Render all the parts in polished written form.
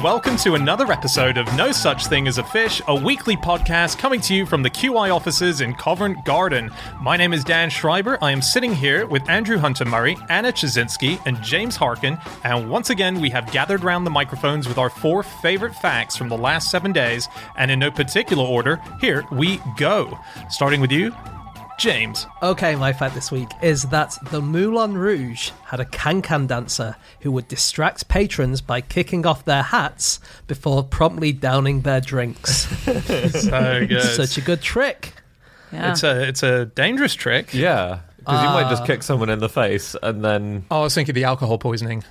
welcome to another episode of No Such Thing as a Fish, a weekly podcast coming to you from the QI offices in Covent Garden. My name is Dan Schreiber. I am sitting here with Andrew Hunter-Murray, Anna Chazinski, and James Harkin, and once again we have gathered round the microphones with our 4 favorite facts from the last 7 days, and in no particular order, here we go. Starting with you, James. Okay, my fact this week is that the Moulin Rouge had a can-can dancer who would distract patrons by kicking off their hats before promptly downing their drinks. So good. Such a good trick. Yeah. It's a dangerous trick. Yeah, because you might just kick someone in the face and then... Oh, I was thinking the alcohol poisoning.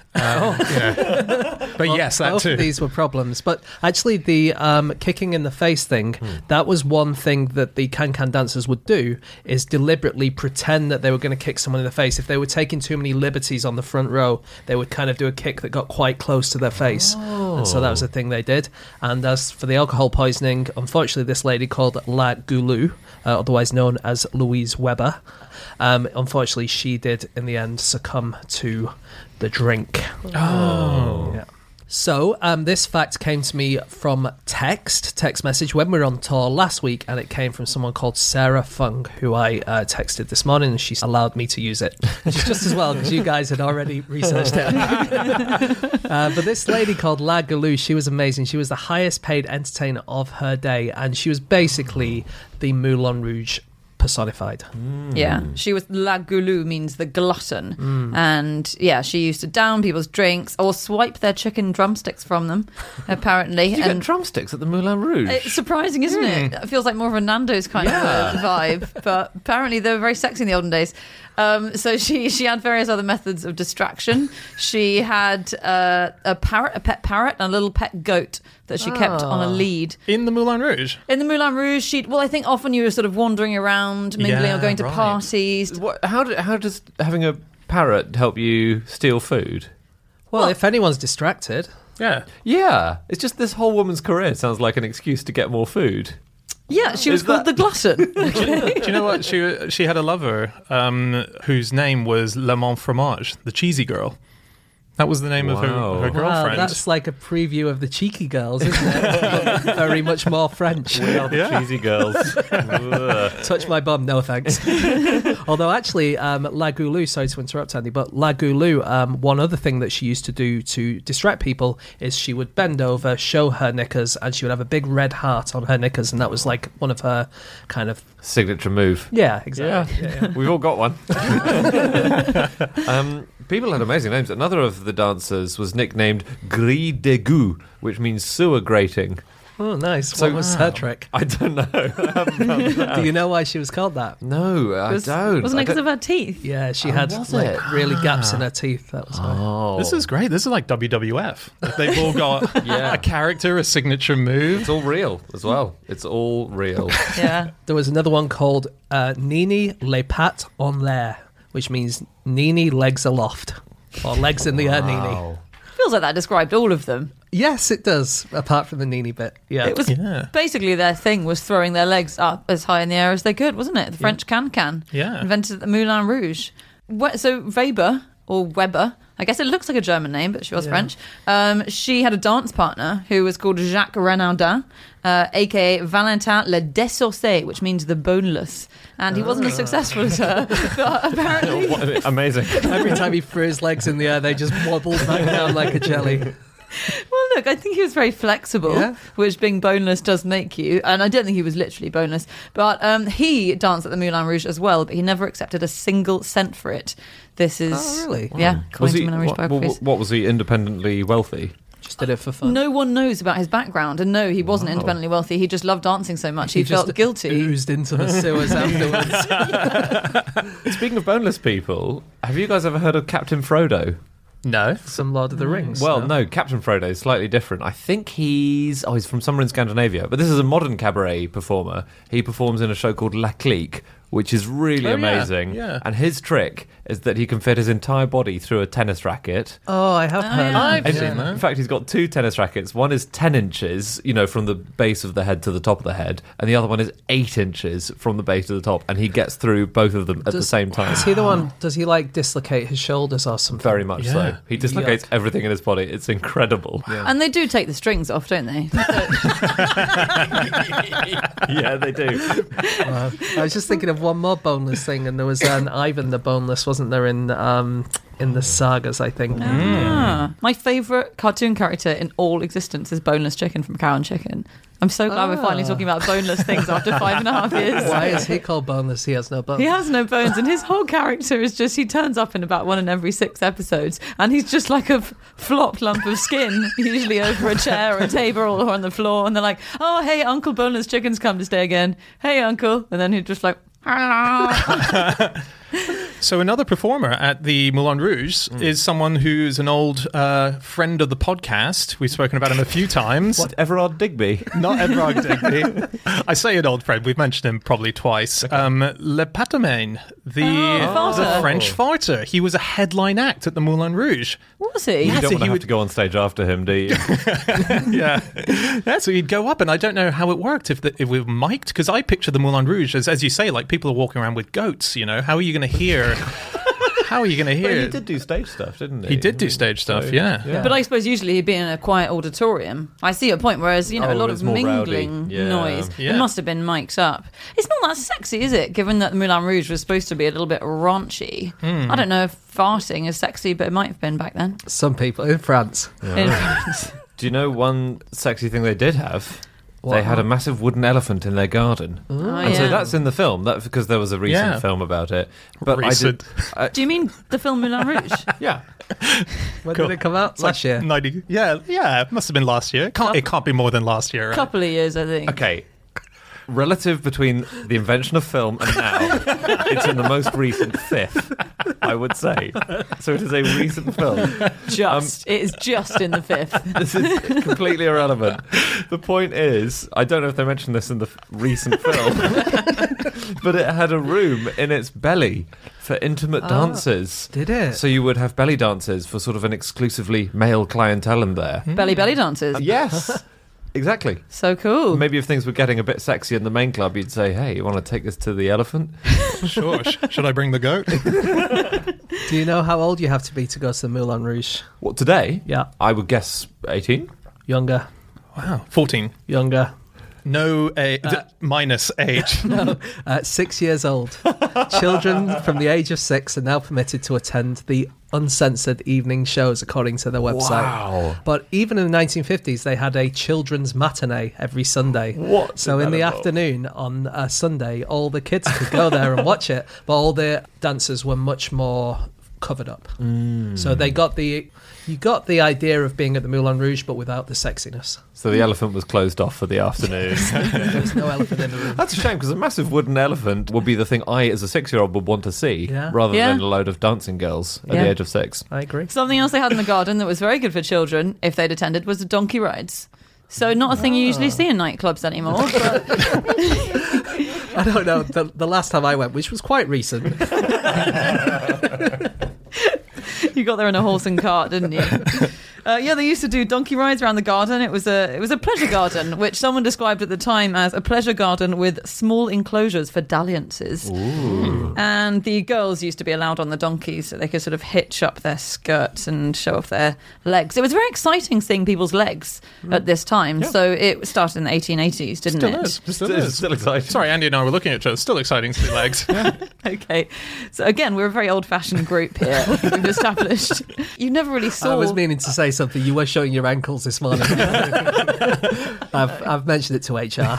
But yes, that both too. of these were problems. But actually, the kicking in the face thing, that was one thing that the can-can dancers would do, is deliberately pretend that they were going to kick someone in the face. If they were taking too many liberties on the front row, they would kind of do a kick that got quite close to their face. And so that was a thing they did. And as for the alcohol poisoning, unfortunately, this lady called La Goulou, otherwise known as Louise Weber, unfortunately, she did, in the end, succumb to the drink. Oh. Yeah. So, this fact came to me from text message when we were on tour last week, and it came from someone called Sarah Fung, who I texted this morning, and she allowed me to use it. Which is just as well, because you guys had already researched it. But this lady called La Goulou, she was amazing. She was the highest paid entertainer of her day, and she was basically the Moulin Rouge personified. Yeah, she was La Goulou, means the glutton, and yeah, she used to down people's drinks or swipe their chicken drumsticks from them. Apparently, You get drumsticks at the Moulin Rouge? it's surprising, isn't it? It feels like more of a Nando's kind of vibe, but apparently they were very sexy in the olden days. So she had various other methods of distraction. She had a pet parrot, and a little pet goat that she kept on a lead. In the Moulin Rouge? In the Moulin Rouge, I think often you were sort of wandering around, mingling or going to parties. How does having a parrot help you steal food? Well, if anyone's distracted... Yeah. Yeah, it's just this whole woman's career sounds like an excuse to get more food. Yeah, she was called the glutton. Do you know what? She had a lover whose name was Le Mont Fromage, the cheesy girl. That was the name of her Wow, girlfriend. that's like a preview of the Cheeky Girls, isn't it? But very much more French. We are the cheesy girls. Touch my bum, no thanks. Although actually, La Goulou, sorry to interrupt, Andy, but La Goulou, one other thing that she used to do to distract people is she would bend over, show her knickers, and she would have a big red heart on her knickers, and that was like one of her kind of... Signature move. Yeah, exactly. Yeah. We've all got one. People had amazing names. Another of the dancers was nicknamed Grille d'égout, which means sewer grating. Oh, nice. What was her trick? I don't know. Do you know why she was called that? No, I don't. Wasn't it because of her teeth? Yeah, she had really gaps in her teeth. That was why. Oh. This is great. This is like WWF. They've all got a character, a signature move. It's all real as well. It's all real. Yeah. There was another one called Nini les pattes en l'air, which means Nini legs aloft, or legs in the air Nini. Feels like that described all of them. Yes, it does, apart from the Nini bit. Yeah. It was basically their thing was throwing their legs up as high in the air as they could, wasn't it? The French can-can. Yeah. Invented at the Moulin Rouge. So Weber, or Weber, I guess it looks like a German name, but she was French. She had a dance partner who was called Jacques Renaudin, a.k.a. Valentin Le Dessaucé, which means the boneless. And he wasn't as successful as her, but apparently... Amazing. Every time he threw his legs in the air, they just wobbled back down like a jelly. Well, look, I think he was very flexible, which being boneless does make you. And I don't think he was literally boneless. But he danced at the Moulin Rouge as well, but he never accepted a single cent for it. This is... Oh, really? Yeah, according to Moulin Rouge biographies. What was he, independently wealthy? Just did it for fun. No one knows about his background, and no, he wasn't independently wealthy. He just loved dancing so much. He felt guilty. Oozed into the sewers afterwards. Speaking of boneless people, have you guys ever heard of Captain Frodo? No. Some Lord of the Rings. Well, no, Captain Frodo is slightly different. I think he's from somewhere in Scandinavia, but this is a modern cabaret performer. He performs in a show called La Clique, which is really Oh, yeah, amazing. yeah. And his trick is that he can fit his entire body through a tennis racket. Oh, I have heard. yeah. I've And seen that. in fact, he's got 2 tennis rackets. One is 10 inches, from the base of the head to the top of the head, and the other one is 8 inches from the base to the top, and he gets through both of them at the same time. Is he the one? Does he like dislocate his shoulders or something? Very much Yeah. so. He dislocates Yuck. everything in his body. It's incredible. And they do take the strings off, don't they? Yeah, they do. I was just thinking of one more boneless thing, and there was an Ivan the Boneless, wasn't there, in the sagas, I think. Ah. My favourite cartoon character in all existence is Boneless Chicken from Cow and Chicken. I'm so glad we're finally talking about boneless things after 5.5 years. Why is he called boneless? He has no bones. He has no bones, and his whole character is just, he turns up in about 1 in every 6 episodes, and he's just like a flopped lump of skin, usually over a chair or a table or on the floor, and they're like, oh, hey, Uncle Boneless Chicken's come to stay again. Hey, Uncle. And then he's just like, hello. So another performer at the Moulin Rouge is someone who's an old friend of the podcast. We've spoken about him a few times. What, Everard Digby? Not Everard Digby. I say an old friend. We've mentioned him probably twice. Le Patamane, the farter. French farter. He was a headline act at the Moulin Rouge. Was he? You Yeah, don't so want he to have would- to go on stage after him, do you? Yeah. Yeah, so he'd go up, and I don't know how it worked, if we were mic'd, because I picture the Moulin Rouge as you say, like people are walking around with goats, How are you going to hear? How are you going to hear? But he did do stage stuff, didn't he? He did do stage stuff, yeah. But I suppose usually he'd be in a quiet auditorium. I see your point, whereas, a Oh, lot it's of more mingling rowdy. Yeah. noise. Yeah. It must have been mic'd up. It's not that sexy, is it? Given that the Moulin Rouge was supposed to be a little bit raunchy. I don't know if farting is sexy, but it might have been back then. Some people in France. In France. Do you know one sexy thing they did have? What? They had a massive wooden elephant in their garden. Oh, And so yeah. that's in the film. That's because there was a recent Yeah. film about it. But Recent. Do you mean the film Moulin Rouge? Yeah. When Cool. did it come out? It's Last year. 90, yeah, it must have been last year. It can't be more than last year, A right? couple of years, I think. Okay. Relative between the invention of film and now, it's in the most recent fifth, I would say. So it is a recent film. It is just in the 5th. This is completely irrelevant. The point is, I don't know if they mentioned this in the recent film, but it had a room in its belly for intimate dances. Did it? So you would have belly dances for sort of an exclusively male clientele in there. Belly dances. Yes, exactly. So cool. Maybe if things were getting a bit sexy in the main club, you'd say, hey, you want to take this to the elephant? Sure. Should I bring the goat? Do you know how old you have to be to go to the Moulin Rouge? What, today? Yeah. I would guess 18. Younger. Wow, 14. Younger. No minus age. 6 years old. Children from the age of 6 are now permitted to attend the uncensored evening shows, according to their website. Wow. But even in the 1950s, they had a children's matinee every Sunday. What So did in that the involve? afternoon on a Sunday, all the kids could go there and watch it, but all the dancers were much more covered up. So they got you got the idea of being at the Moulin Rouge, but without the sexiness. So the elephant was closed off for the afternoon. There was no elephant in the room. That's a shame, because a massive wooden elephant would be the thing I, as a 6-year-old, would want to see, Yeah. rather Yeah. than a load of dancing girls at Yeah. the age of 6. I agree. Something else they had in the garden that was very good for children, if they'd attended, was the donkey rides. So not a thing you usually see in nightclubs anymore. But I don't know. The last time I went, which was quite recent, you got there in a horse and cart, didn't you? Yeah, they used to do donkey rides around the garden. It was a pleasure garden, which someone described at the time as a pleasure garden with small enclosures for dalliances. Ooh. And the girls used to be allowed on the donkeys so they could sort of hitch up their skirts and show off their legs. It was very exciting seeing people's legs at this time. Yeah. So it started in the 1880s, didn't Still it? is. Still It's is. still exciting. Sorry, Andy and I were looking at each other. Still exciting to see legs. Okay. So again, we're a very old-fashioned group here. We've established. You never really saw. I was meaning to say something. You were showing your ankles this morning. I've mentioned it to HR.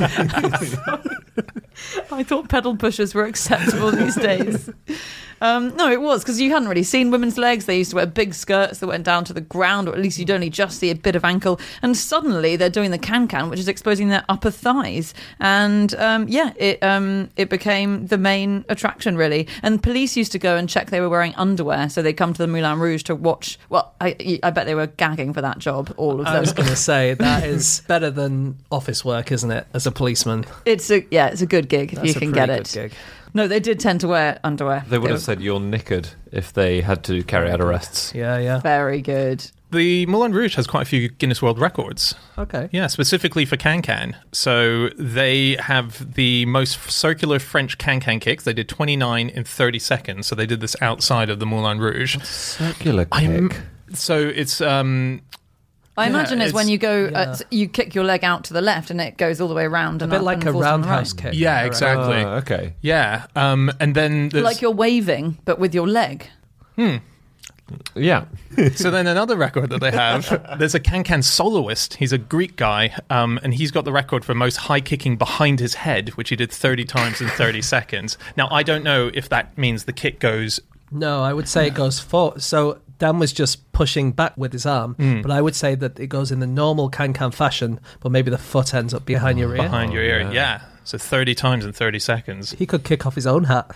I thought pedal pushers were acceptable these days. No, it was, because you hadn't really seen women's legs. They used to wear big skirts that went down to the ground, or at least you'd only just see a bit of ankle. And suddenly they're doing the can-can, which is exposing their upper thighs. And it became the main attraction, really. And police used to go and check they were wearing underwear, so they'd come to the Moulin Rouge to watch. Well, I bet they were gagging for that job, all of I them. was going to say, that is better than office work, isn't it, as a policeman? It's a good gig if That's you a can pretty get good it. gig. No, they did tend to wear underwear. They would were have said you're knickered if they had to carry out arrests. Yeah. very good. The Moulin Rouge has quite a few Guinness World Records. Okay. Yeah, specifically for can-can. So they have the most circular French can-can kicks. They did 29 in 30 seconds. So they did this outside of the Moulin Rouge. Circular kick. So it's... I imagine it's when you go, yeah. you kick your leg out to the left and it goes all the way around. A And bit up like and a falls on the roundhouse right. kick. Yeah, exactly. Okay. Yeah. And then... there's- Like you're waving, but with your leg. Yeah. So then another record that they have, there's a can-can soloist. He's a Greek guy, and he's got the record for most high kicking behind his head, which he did 30 times in 30 seconds. Now, I don't know if that means the kick goes... No, I would say it goes forward. So Dan was just pushing back with his arm, but I would say that it goes in the normal can-can fashion, but maybe the foot ends up behind your ear. behind your ear. yeah. Yeah. So 30 times in 30 seconds. He could kick off his own hat.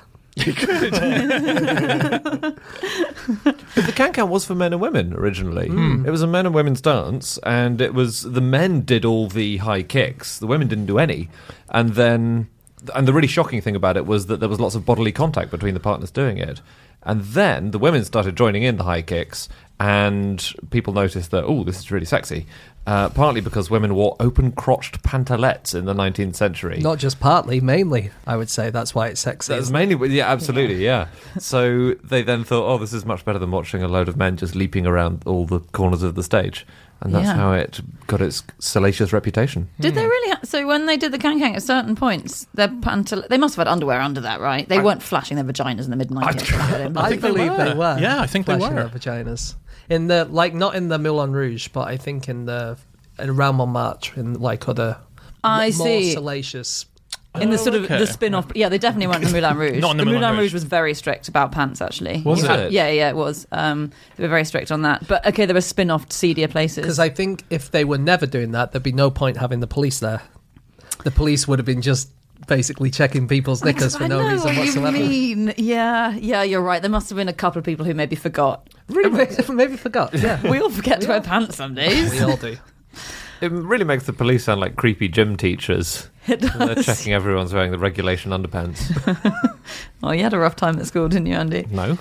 But the can-can was for men and women originally. It was a men and women's dance, and it was the men did all the high kicks. The women didn't do any. And the really shocking thing about it was that there was lots of bodily contact between the partners doing it. And then the women started joining in the high kicks, and people noticed that, oh, this is really sexy. Partly because women wore open-crotched pantalettes in the 19th century. Not just partly, mainly, I would say. That's why it's sexy. That's mainly, yeah, absolutely, yeah. So they then thought, oh, this is much better than watching a load of men just leaping around all the corners of the stage. And that's Yeah. how it got its salacious reputation. Did they really? So when they did the can-can at certain points, they must have had underwear under that, right? They weren't flashing their vaginas in the mid-90s. I think they believe were. they were. Yeah, I think they flashing were. their vaginas. In the not in the Moulin Rouge, but I think in around Montmartre, in like other I more see. salacious. In the sort of okay. the spin-off, yeah, they definitely weren't in the Moulin Rouge. Not in the Moulin Rouge. was very strict about pants, actually. Was In fact, it? Yeah, it was. They were very strict on that. But okay, there were spin-off, seedier places. Because I think if they were never doing that, there'd be no point having the police there. The police would have been just basically checking people's knickers for no I know reason what whatsoever. You mean. Yeah, you're right. There must have been a couple of people who maybe forgot. Maybe forgot. Yeah, We all forget to wear pants some days. we all do. It really makes the police sound like creepy gym teachers. It They're does. checking everyone's wearing the regulation underpants. Oh, you had a rough time at school, didn't you, Andy? No.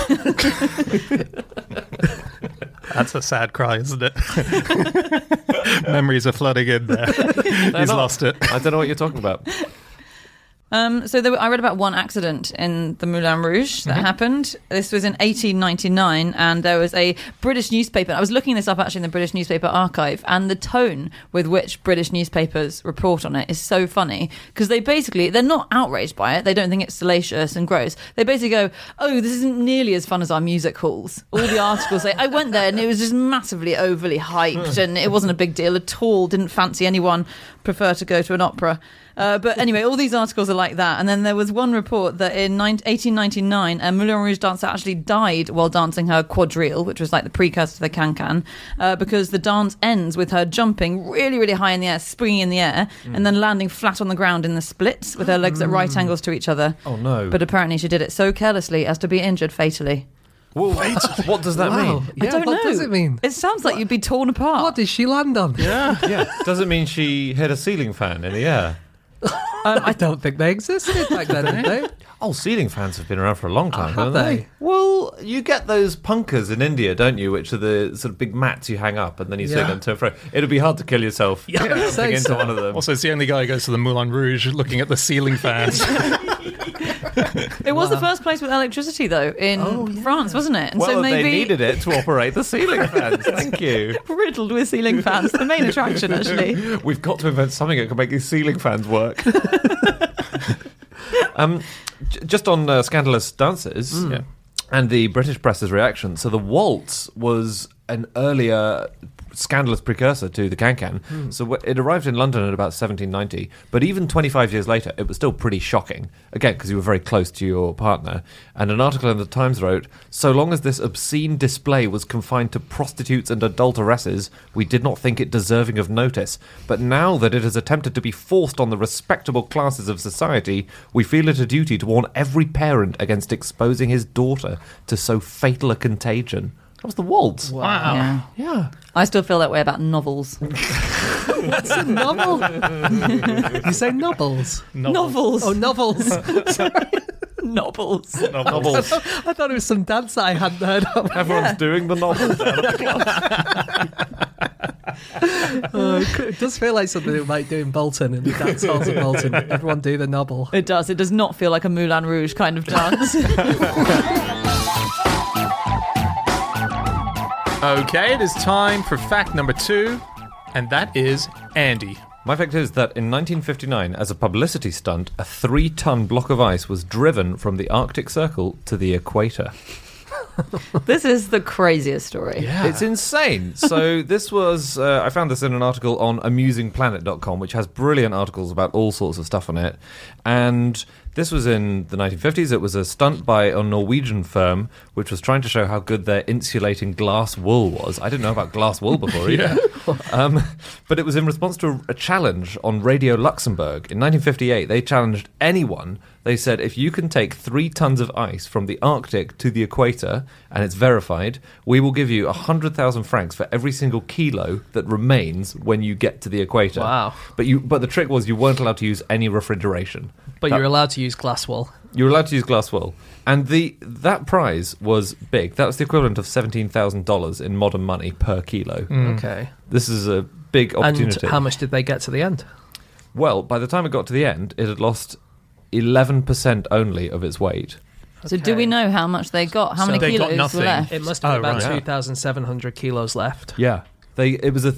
That's a sad cry, isn't it? Memories are flooding in there. He's not. lost it. I don't know what you're talking about. So I read about one accident in the Moulin Rouge that happened. This was in 1899, and there was a British newspaper. I was looking this up actually in the British newspaper archive, and the tone with which British newspapers report on it is so funny because they're not outraged by it. They don't think it's salacious and gross. They basically go, "Oh, this isn't nearly as fun as our music halls." All the articles say, "I went there and it was just massively overly hyped, and it wasn't a big deal at all. Didn't fancy anyone. Prefer to go to an opera." But anyway, all these articles are like that. And then there was one report that in 1899, a Moulin Rouge dancer actually died while dancing her quadrille, which was like the precursor to the can-can, because the dance ends with her jumping really, really high in the air, springing in the air, and then landing flat on the ground in the splits with her legs at right angles to each other. Oh, no. But apparently she did it so carelessly as to be injured fatally. Whoa, what does that Wow. mean? Yeah, I don't what know. does it mean? It sounds like you'd be torn apart. What did she land on? Yeah. Does it mean she hit a ceiling fan in the air? I don't think they existed back then, did they? Oh, ceiling fans have been around for a long time, Have haven't they? Well, you get those punkers in India, don't you? Which are the sort of big mats you hang up and then you swing Yeah. them to and fro. It'd be hard to kill yourself jumping say into so. one of them. Also, it's the only guy who goes to the Moulin Rouge looking at the ceiling fans. It was the first place with electricity, though, in France, wasn't it? And well, so maybe they needed it to operate the ceiling fans. Thank you. riddled with ceiling fans. The main attraction, actually. We've got to invent something that can make these ceiling fans work. Just on scandalous dances Yeah. and the British press's reaction. So the waltz was an earlier scandalous precursor to the can-can. So it arrived in London at about 1790, but even 25 years later, it was still pretty shocking. Again, because you were very close to your partner. And an article in the Times wrote, "So long as this obscene display was confined to prostitutes and adulteresses, we did not think it deserving of notice. But now that it has attempted to be forced on the respectable classes of society, we feel it a duty to warn every parent against exposing his daughter to so fatal a contagion." That was the waltz. Wow. Yeah. Yeah. I still feel that way about novels. What's a novel? You say novels? Novels. Oh, novels. Sorry. Novels. Novels. I thought it was some dance that I hadn't heard of. Everyone's doing the novel down at the class. It does feel like something they might do in Bolton, in the dance halls of Bolton. Everyone do the novel. It does. It does not feel like a Moulin Rouge kind of dance. Okay, it is time for fact number 2, and that is Andy. My fact is that in 1959, as a publicity stunt, a 3-ton block of ice was driven from the Arctic Circle to the equator. This is the craziest story. It's insane. So this was, I found this in an article on amusingplanet.com, which has brilliant articles about all sorts of stuff on it. And this was in the 1950s. It was a stunt by a Norwegian firm, which was trying to show how good their insulating glass wool was. I didn't know about glass wool before either. But it was in response to a challenge on Radio Luxembourg. In 1958, they challenged anyone. They said, if you can take 3 tons of ice from the Arctic to the equator, and it's verified, we will give you 100,000 francs for every single kilo that remains when you get to the equator. Wow. But the trick was you weren't allowed to use any refrigeration. But you're allowed to use glass wool. You're allowed to use glass wool. And that prize was big. That was the equivalent of $17,000 in modern money per kilo. Okay. This is a big opportunity. And how much did they get to the end? Well, by the time it got to the end, it had lost 11% only of its weight. So do we know how much they got? How So many they got kilos nothing. left? It must have been about right. 2,700 kilos left. Yeah. It was a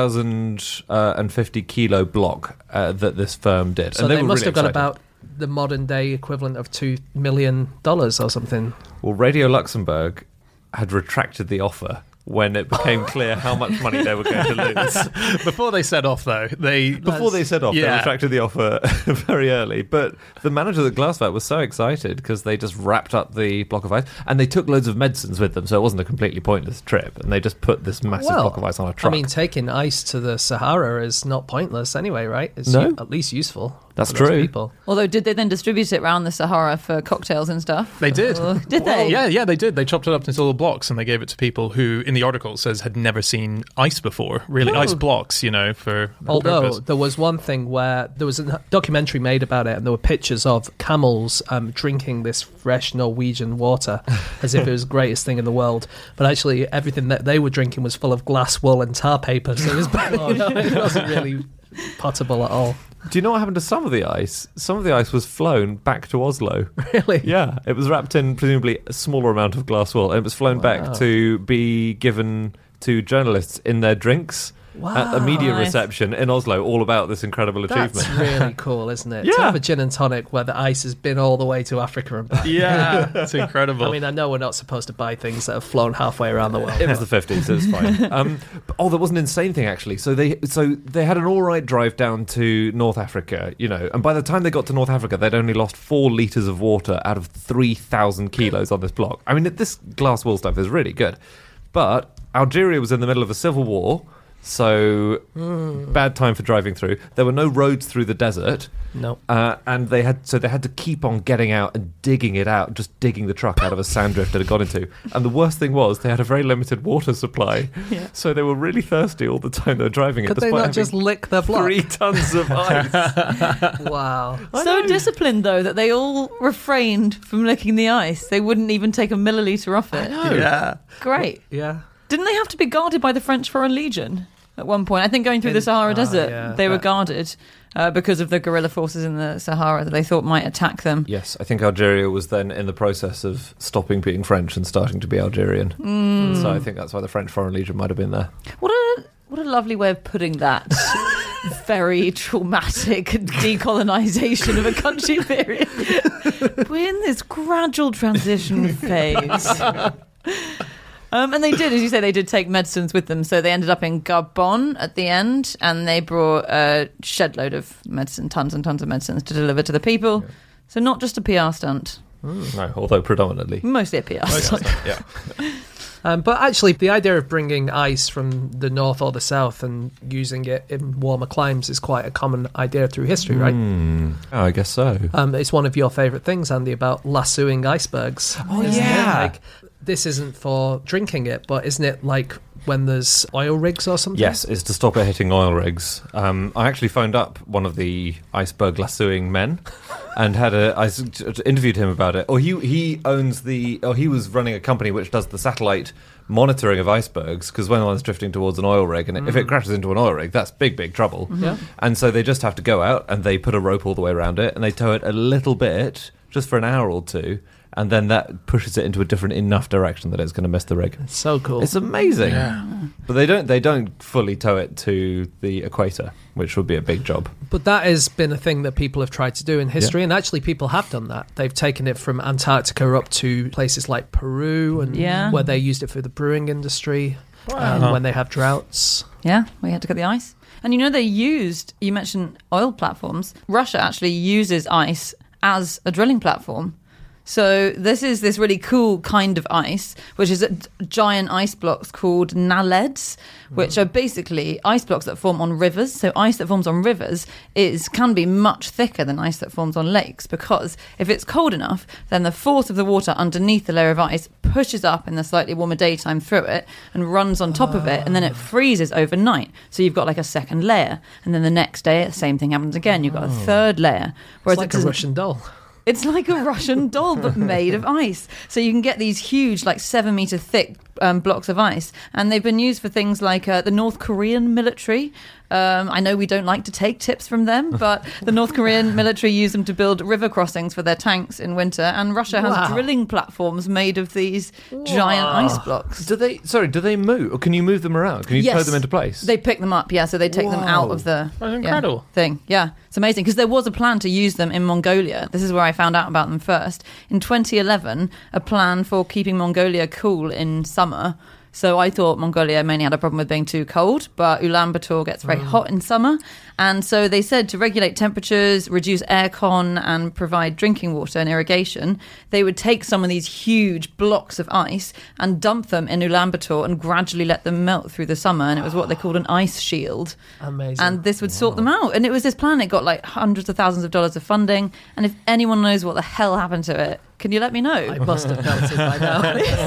3,050 kilo block that this firm did. So and they were must really have got excited. about the modern day equivalent of $2 million or something. Well, Radio Luxembourg had retracted the offer when it became clear how much money they were going to lose. Before they set off, though, they retracted the offer very early. But the manager of the Glassvat was so excited because they just wrapped up the block of ice and they took loads of medicines with them, so it wasn't a completely pointless trip. And they just put this massive block of ice on a truck. I mean, taking ice to the Sahara is not pointless anyway, right? It's No. at least useful. That's for those true. People. Although, did they then distribute it around the Sahara for cocktails and stuff? They did. Did they? Yeah, they did. They chopped it up into little blocks and they gave it to people who, in the article, says had never seen ice before. Really, ice blocks, for that Although purpose. there was one thing where there was a documentary made about it, and there were pictures of camels drinking this fresh Norwegian water as if it was the greatest thing in the world. But actually, everything that they were drinking was full of glass wool and tar paper, so it was it wasn't really potable at all. Do you know what happened to some of the ice? Some of the ice was flown back to Oslo. Really? Yeah, it was wrapped in presumably a smaller amount of glass wool, and it was flown back to be given to journalists in their drinks at a media Nice. reception in Oslo, all about this incredible achievement. That's really cool, isn't it? Yeah. To have a gin and tonic where the ice has been all the way to Africa and back. Yeah, it's incredible. I mean, I know we're not supposed to buy things that have flown halfway around the world. It was the 50s, so it's fine. There was an insane thing actually. So they had an all right drive down to North Africa, and by the time they got to North Africa, they'd only lost 4 litres of water out of 3,000 kilos on this block. I mean, this glass wool stuff is really good, but Algeria was in the middle of a civil war. So bad time for driving through. There were no roads through the desert. No. And they had to keep on getting out and digging it out, just digging the truck out of a sand drift that had got into. And the worst thing was they had a very limited water supply. Yeah. So they were really thirsty all the time they were driving it. Could they despite not just having lick the block? 3 tons of ice. Wow. So disciplined, though, that they all refrained from licking the ice. They wouldn't even take a milliliter off it. yeah. Great. Yeah. Didn't they have to be guarded by the French Foreign Legion at one point? I think going through the Sahara Desert, yeah. they were guarded because of the guerrilla forces in the Sahara that they thought might attack them. Yes, I think Algeria was then in the process of stopping being French and starting to be Algerian. So I think that's why the French Foreign Legion might have been there. What a lovely way of putting that. Very traumatic decolonisation of a country period. We're in this gradual transition phase. And they did, as you say, they did take medicines with them. So they ended up in Gabon at the end, and they brought a shed load of medicine, tons and tons of medicines to deliver to the people. Yeah. So not just a PR stunt. No, although predominantly. Mostly a PR stunt. Yeah. But actually, the idea of bringing ice from the north or the south and using it in warmer climes is quite a common idea through history, right? Oh, I guess so. It's one of your favourite things, Andy, about lassoing icebergs. Oh, yeah. this isn't for drinking it, but isn't it like when there's oil rigs or something? Yes, it's to stop it hitting oil rigs. I actually phoned up one of the iceberg lassoing men and I interviewed him about it. He was running a company which does the satellite monitoring of icebergs, because when one's drifting towards an oil rig, and if it crashes into an oil rig, that's big trouble. Yeah. And so they just have to go out and they put a rope all the way around it and they tow it a little bit just for an hour or two, and then that pushes it into a different enough direction that it's going to miss the rig. It's so cool. It's amazing. Yeah. But they don't fully tow it to the equator, which would be a big job. But that has been a thing that people have tried to do in history, and actually people have done that. They've taken it from Antarctica up to places like Peru, and where they used it for the brewing industry, when they have droughts. Yeah, we had to cut the ice. And you mentioned oil platforms. Russia actually uses ice as a drilling platform. So this is this really cool kind of ice, which is giant ice blocks called naleds, which are basically ice blocks that form on rivers. So ice that forms on rivers can be much thicker than ice that forms on lakes, because if it's cold enough, then the force of the water underneath the layer of ice pushes up in the slightly warmer daytime through it and runs on top of it, and then it freezes overnight. So you've got like a second layer, and then the next day the same thing happens again. You've got a third layer. Whereas it's like a Russian doll. It's like a Russian doll, but made of ice. So you can get these huge, like 7-meter thick blocks of ice. And they've been used for things like the North Korean military. I know we don't like to take tips from them, but the North Korean military use them to build river crossings for their tanks in winter. And Russia has drilling platforms made of these giant ice blocks. Do they move? Or can you move them around? Can you tow them into place? They pick them up, so they take them out of the thing. Yeah, it's amazing, because there was a plan to use them in Mongolia. This is where I found out about them first. In 2011, a plan for keeping Mongolia cool in summer. So I thought Mongolia mainly had a problem with being too cold, but Ulaanbaatar gets very hot in summer. And so they said to regulate temperatures, reduce aircon, and provide drinking water and irrigation, they would take some of these huge blocks of ice and dump them in Ulaanbaatar and gradually let them melt through the summer. And it was what they called an ice shield. Amazing. And this would sort them out. And it was this plan. It got like hundreds of thousands of dollars of funding. And if anyone knows what the hell happened to it, can you let me know? I must have melted by now.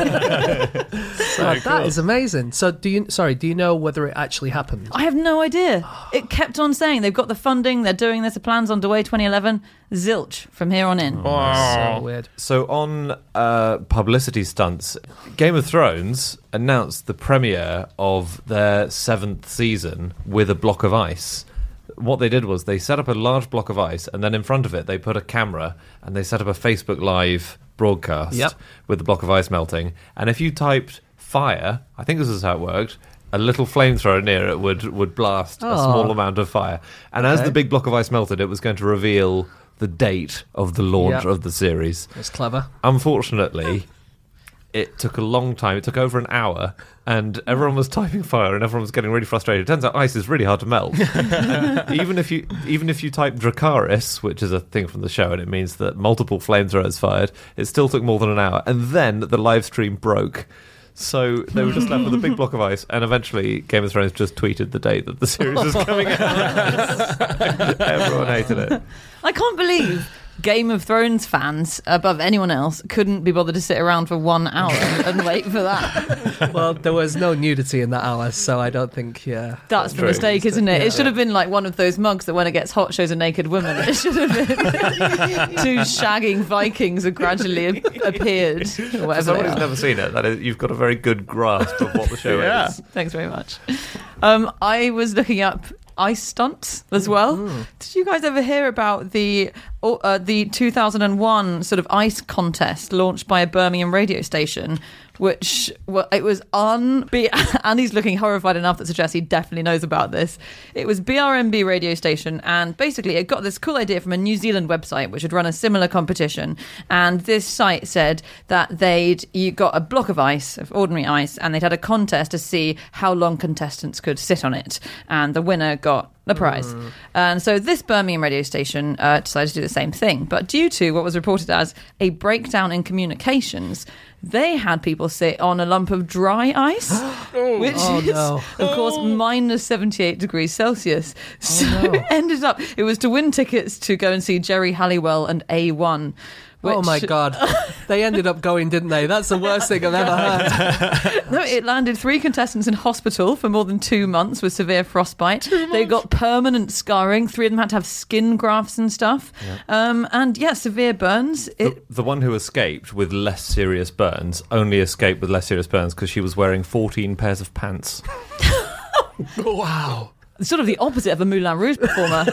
That is amazing. So do you know whether it actually happened? I have no idea. It kept on saying they've got the funding, they're doing this, the plan's underway, 2011. Zilch from here on in. So weird. So on publicity stunts, Game of Thrones announced the premiere of their 7th season with a block of ice. What they did was they set up a large block of ice, and then in front of it they put a camera and they set up a Facebook Live broadcast with the block of ice melting. And if you typed fire, I think this is how it worked, a little flamethrower near it would blast a small amount of fire. And as the big block of ice melted, it was going to reveal the date of the launch of the series. That's clever. Unfortunately, it took a long time. It took over an hour, and everyone was typing fire, and everyone was getting really frustrated. It turns out ice is really hard to melt. even if you type Dracarys, which is a thing from the show, and it means that multiple flamethrowers fired, it still took more than an hour. And then the live stream broke. So they were just left with a big block of ice, and eventually Game of Thrones just tweeted the date that the series was coming out. Everyone hated it. I can't believe Game of Thrones fans, above anyone else, couldn't be bothered to sit around for 1 hour and wait for that. Well, there was no nudity in that hour, so I don't think, That's the mistake, isn't it? It should have been like one of those mugs that when it gets hot shows a naked woman. It should have been two shagging Vikings who gradually appeared. Or whatever. For someone who's never seen it, you've got a very good grasp of what the show is. Thanks very much. I was looking up ice stunts as well. Did you guys ever hear about the 2001 sort of ice contest launched by a Birmingham radio station, which it was on Andy's looking horrified enough that suggests he definitely knows about this. It was BRMB radio station, and basically it got this cool idea from a New Zealand website which had run a similar competition, and this site said that you got a block of ice, of ordinary ice, and they'd had a contest to see how long contestants could sit on it, and the winner got a prize. And so this Birmingham radio station decided to do the same thing, but due to what was reported as a breakdown in communications, they had people sit on a lump of dry ice, which is, of course, minus 78 degrees Celsius. So it ended up, it was to win tickets to go and see Jerry Halliwell and A1. Oh which- my God. They ended up going, didn't they? That's the worst thing I've ever heard. No, it landed 3 contestants in hospital for more than 2 months with severe frostbite. They got permanent scarring. 3 of them had to have skin grafts and stuff. And severe burns. The one who escaped with less serious burns only escaped with less serious burns because she was wearing 14 pairs of pants. Wow. Sort of the opposite of a Moulin Rouge performer.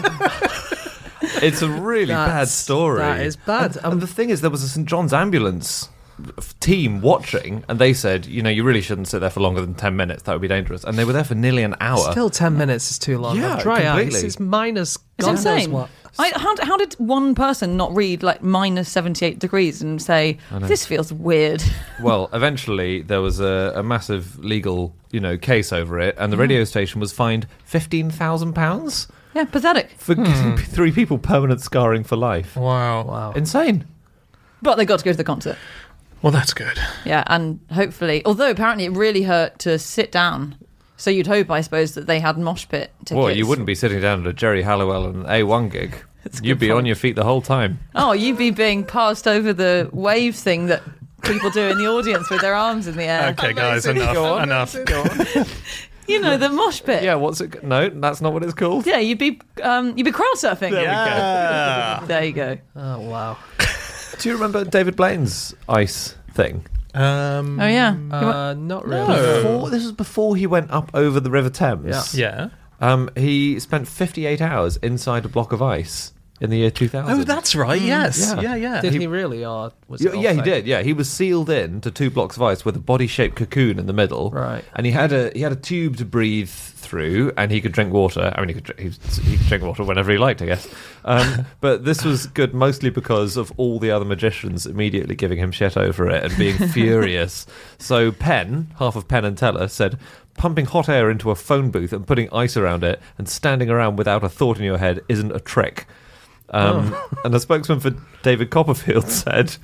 It's a really bad story. That is bad. And the thing is, there was a St John's ambulance team watching, and they said, you really shouldn't sit there for longer than 10 minutes. That would be dangerous. And they were there for nearly an hour. Still 10 minutes is too long. Yeah, Dry completely. ice is minus It's God knows insane. what. How did one person not read like minus 78 degrees and say, this feels weird? Well, eventually there was a massive legal, case over it, and the radio station was fined £15,000 Yeah, pathetic. for 3 people permanent scarring for life. Wow. Insane. But they got to go to the concert. Well, that's good. Yeah, and hopefully, although apparently it really hurt to sit down. So you'd hope, I suppose, that they had mosh pit tickets. Well, you wouldn't be sitting down at a Jerry Halliwell and A1 gig. You'd be on your feet the whole time. Oh, you'd be being passed over the wave thing that people do in the audience with their arms in the air. Okay, guys, Go on. enough. You know, the mosh pit. Yeah, what's it? No, that's not what it's called. Yeah, you'd be crowd surfing. Yeah. There you go. Oh, wow. Do you remember David Blaine's ice thing? Oh yeah. Not really. No. This was before he went up over the River Thames. Yeah. He spent 58 hours inside a block of ice in the year 2000. Oh, that's right. Yes. Yeah. Yeah. Did he really, or was it all Yeah, he fake? did. Yeah, he was sealed in to 2 blocks of ice with a body-shaped cocoon in the middle. Right. And he had a tube to breathe through, and he could drink water. I mean, he could drink water whenever he liked, I guess. But this was good mostly because of all the other magicians immediately giving him shit over it and being furious. So Penn, half of Penn and Teller, said, pumping hot air into a phone booth and putting ice around it and standing around without a thought in your head isn't a trick. And a spokesman for David Copperfield said,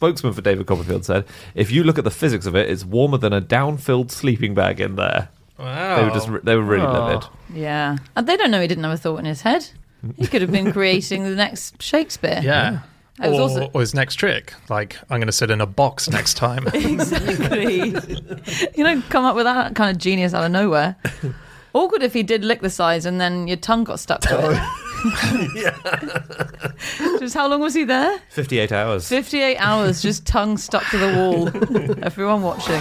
if you look at the physics of it, it's warmer than a down-filled sleeping bag in there. Wow. They were really livid. Yeah. And they don't know he didn't have a thought in his head. He could have been creating the next Shakespeare. Yeah. It was also- Or his next trick, like, I'm going to sit in a box next time. Exactly. Come up with that kind of genius out of nowhere. Awkward if he did lick the sides and then your tongue got stuck to it. Just how long was he there? 58 hours. 58 hours, just tongue stuck to the wall. Everyone watching.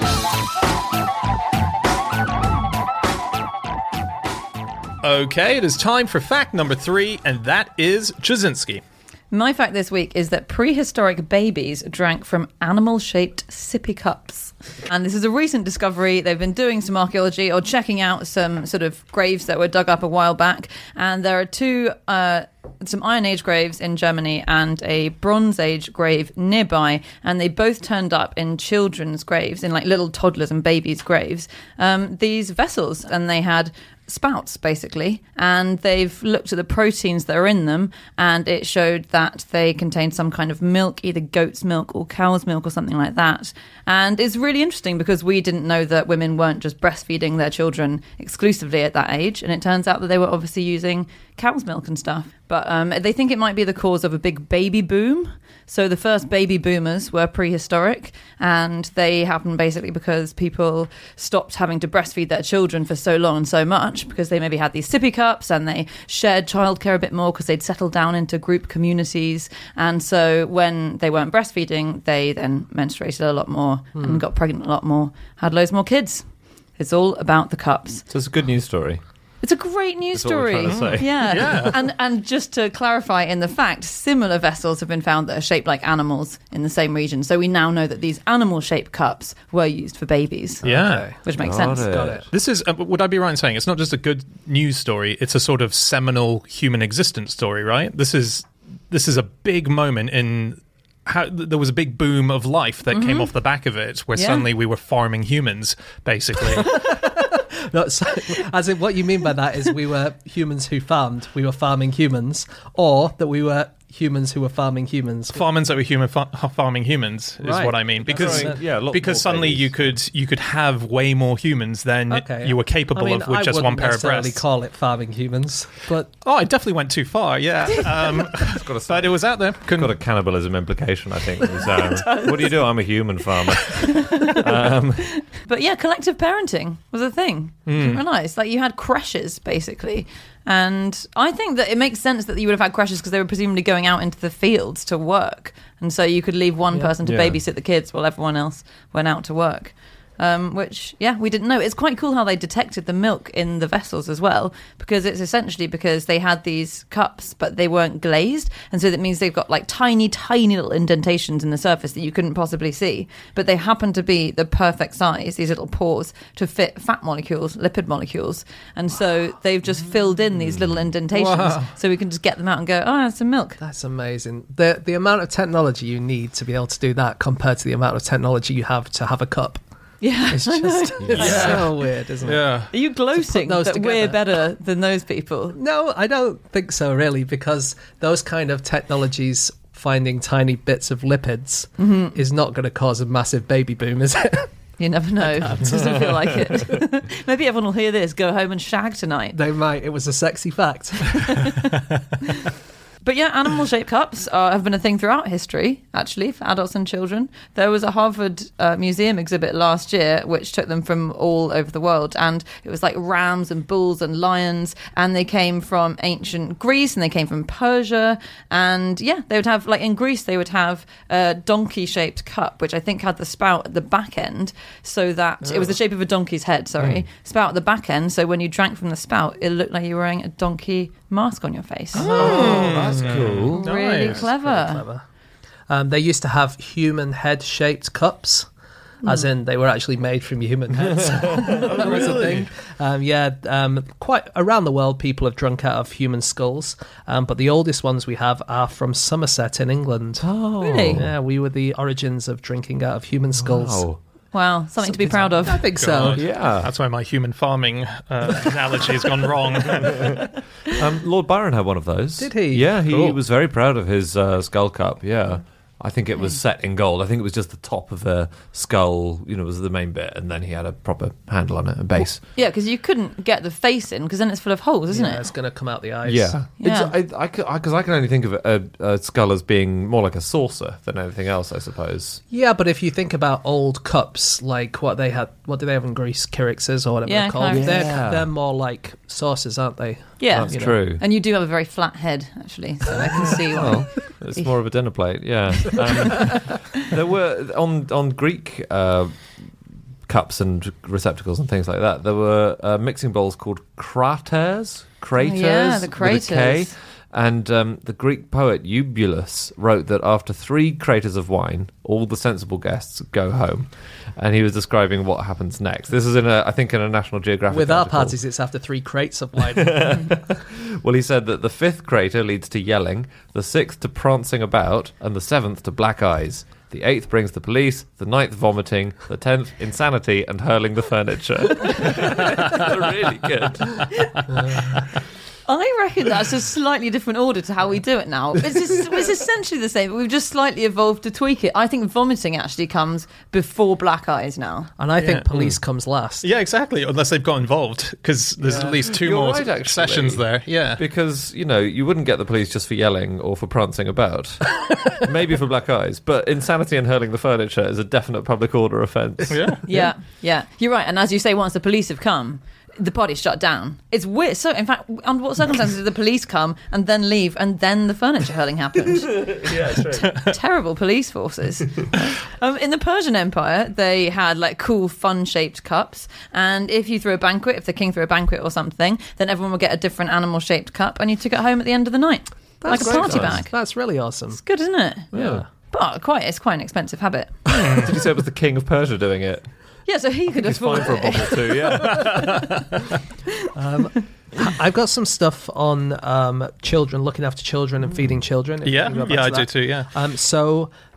Okay, it is time for fact number 3, and that is Jasinski. My fact this week is that prehistoric babies drank from animal-shaped sippy cups. And this is a recent discovery. They've been doing some archaeology or checking out some sort of graves that were dug up a while back. And there are some Iron Age graves in Germany and a Bronze Age grave nearby. And they both turned up in children's graves, in like little toddlers and babies' graves. These vessels, and they had spouts basically, and they've looked at the proteins that are in them, and it showed that they contained some kind of milk, either goat's milk or cow's milk or something like that. And it's really interesting because we didn't know that women weren't just breastfeeding their children exclusively at that age, and it turns out that they were obviously using cow's milk and stuff. But they think it might be the cause of a big baby boom. So the first baby boomers were prehistoric, and they happened basically because people stopped having to breastfeed their children for so long and so much, because they maybe had these sippy cups and they shared childcare a bit more because they'd settled down into group communities. And so when they weren't breastfeeding, they then menstruated a lot more and got pregnant a lot more, had loads more kids. It's all about the cups. So it's a good news story. It's a great news That's what we're story. trying to say. Yeah. And just to clarify in the fact, similar vessels have been found that are shaped like animals in the same region. So we now know that these animal-shaped cups were used for babies. Yeah. Which makes Got sense. it. Got it. This is, would I be right in saying it's not just a good news story, it's a sort of seminal human existence story, right? This is a big moment in how there was a big boom of life that came off the back of it, where Yeah. suddenly we were farming humans, basically. No, so, as in, what you mean by that is we were humans who farmed. We were farming humans, or that we were humans who were farming humans. Farmers that were farming humans is Right. what I mean, because That's right. Yeah, a lot because more suddenly babies. you could have way more humans than Okay. you were capable I mean, of with I just wouldn't one pair of necessarily breasts. call it farming humans, but Oh, I definitely went too far. Yeah, but it was out there. Couldn't- Got a cannibalism implication, I think. What do you do? I'm a human farmer. But yeah, collective parenting was a thing. Didn't realise. Like you had creches basically, and I think that it makes sense that you would have had creches because they were presumably going out into the fields to work, and so you could leave one person to Yeah. babysit the kids while everyone else went out to work. Which, yeah, we didn't know. It's quite cool how they detected the milk in the vessels as well, because it's essentially because they had these cups, but they weren't glazed. And so that means they've got like tiny, tiny little indentations in the surface that you couldn't possibly see. But they happen to be the perfect size, these little pores, to fit fat molecules, lipid molecules. And so they've just filled in these little indentations. Wow. So we can just get them out and go, oh, that's some milk. that's amazing. The amount of technology you need to be able to do that compared to the amount of technology you have to have a cup. Yeah. It's just it's Yeah. so weird, isn't it? Yeah. Are you gloating those that we're together. better than those people? No, I don't think so, really, because those kind of technologies, finding tiny bits of lipids, is not going to cause a massive baby boom, is it? You never know. It doesn't feel like it. Maybe everyone will hear this, go home and shag tonight. They might. It was a sexy fact. But yeah, animal-shaped cups have been a thing throughout history, actually, for adults and children. There was a Harvard Museum exhibit last year which took them from all over the world, and it was like rams and bulls and lions, and they came from ancient Greece and they came from Persia, and yeah, they would have, like in Greece, they would have a donkey-shaped cup, which I think had the spout at the back end, so that it was the shape of a donkey's head, spout at the back end, so when you drank from the spout, it looked like you were wearing a donkey mask on your face. That's cool. Really Nice. clever. They used to have human head-shaped cups, as in they were actually made from human heads. That was a thing. Quite around the world, people have drunk out of human skulls, but the oldest ones we have are from Somerset in England. Oh. Really? Yeah, we were the origins of drinking out of human skulls. Wow. Wow, something to be proud of. I think so. God. Yeah. That's why my human farming analogy has gone wrong. Lord Byron had one of those. Did he? Yeah, he Cool. was very proud of his skull cup. Yeah. I think it was set in gold. I think it was just the top of the skull, was the main bit, and then he had a proper handle on it, a base. Yeah, because you couldn't get the face in because then it's full of holes, isn't Yeah, it? it's going to come out the eyes. Yeah. Yeah. Because I can only think of a skull as being more like a saucer than anything else, I suppose. Yeah, but if you think about old cups, like what do they have in Greece, Kyrixes or whatever Yeah, they're called, Kyrixes. they're more like saucers, aren't they? Yeah. That's you know. true. And you do have a very flat head, actually, so I can see why. Well, it's more of a dinner plate, yeah. There were, on Greek cups and receptacles and things like that, there were mixing bowls called kraters. Yeah, the with a K. kraters. And the Greek poet Eubulus wrote that after 3 craters of wine, all the sensible guests go home. And he was describing what happens next. This is I think in a National Geographic With our article. parties, it's after 3 crates of wine. Well, he said that the 5th crater leads to yelling, the 6th to prancing about, and the 7th to black eyes. The 8th brings the police, the 9th vomiting, the 10th insanity and hurling the furniture. They're really good. I reckon that's a slightly different order to how we do it now. It's essentially the same, but we've just slightly evolved to tweak it. I think vomiting actually comes before black eyes now. And I Yeah. think police comes last. Yeah, exactly. Unless they've got involved, because there's at least 2 You're more right, actually. sessions there. Yeah. Because, you wouldn't get the police just for yelling or for prancing about. Maybe for black eyes. But insanity and hurling the furniture is a definite public order offence. Yeah. Yeah. You're right. And as you say, once the police have come, the party's shut down. It's weird. So, in fact, under what circumstances did the police come and then leave and then the furniture hurling happened? Yeah, true. Terrible police forces. In the Persian Empire, they had like cool, fun-shaped cups, and if you threw a banquet, if the king threw a banquet or something, then everyone would get a different animal-shaped cup, and you took it home at the end of the night, like a That's party nice. bag. That's really awesome. It's good, isn't it? Yeah. But it's quite an expensive habit. Did you say it was the king of Persia doing it? Yeah, so he could He's afford fine for a it. bottle too, yeah. I've got some stuff on children, looking after children and feeding children. if Yeah, you can go back yeah, to I do that. too, yeah. So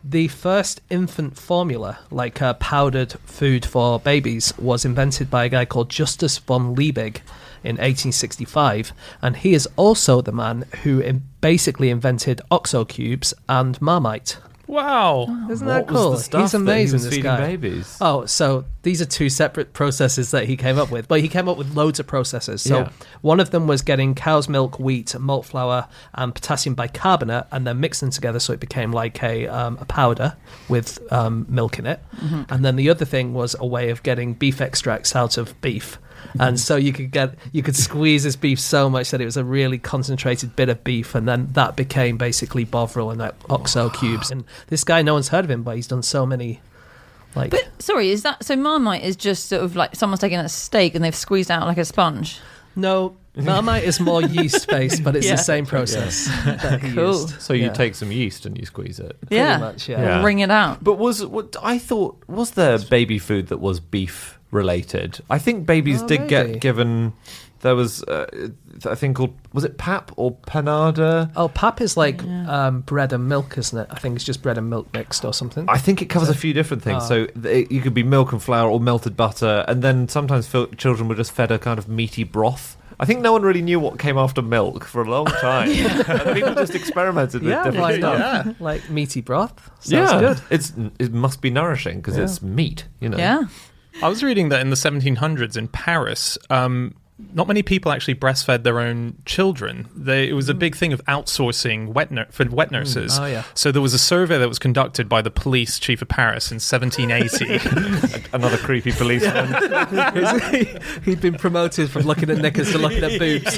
The first infant formula, like powdered food for babies, was invented by a guy called Justus von Liebig in 1865, and he is also the man who basically invented OXO cubes and Marmite. Wow. Isn't What that cool? was the stuff He's amazing, that he was this feeding guy. babies? Oh, so these are two separate processes that he came up with. But he came up with loads of processes. So Yeah. one of them was getting cow's milk, wheat, malt flour, and potassium bicarbonate, and then mixing them together so it became like a powder with milk in it. And then the other thing was a way of getting beef extracts out of beef. And so you could squeeze this beef so much that it was a really concentrated bit of beef, and then that became basically Bovril and OXO cubes. And this guy, no one's heard of him, but he's done so many. Like, But sorry, is that so? Marmite is just sort of like someone's taken a steak and they've squeezed out like a sponge. no, Marmite is more yeast based, but it's Yeah. the same process that he Cool. used. So you Yeah. take some yeast and you squeeze it. Yeah, much, yeah. Yeah. wring it out. But was there baby food that was beef related? I think babies Oh, did maybe. get given. There was a thing called, was it pap or panada? Oh, pap is like bread and milk, isn't it? I think it's just bread and milk mixed or something. I think it covers a few different things. Oh. So you could be milk and flour or melted butter, and then sometimes children were just fed a kind of meaty broth. I think no one really knew what came after milk for a long time. And people just experimented with yeah, different why stuff. not? Yeah. Like meaty broth. Sounds Yeah, good. it must be nourishing because Yeah. it's meat, you know. Yeah, I was reading that in the 1700s in Paris, not many people actually breastfed their own children. It was a big thing of outsourcing for wet nurses. Oh, yeah. So there was a survey that was conducted by the police chief of Paris in 1780. Another creepy policeman. He'd been promoted from looking at knickers to looking at boobs.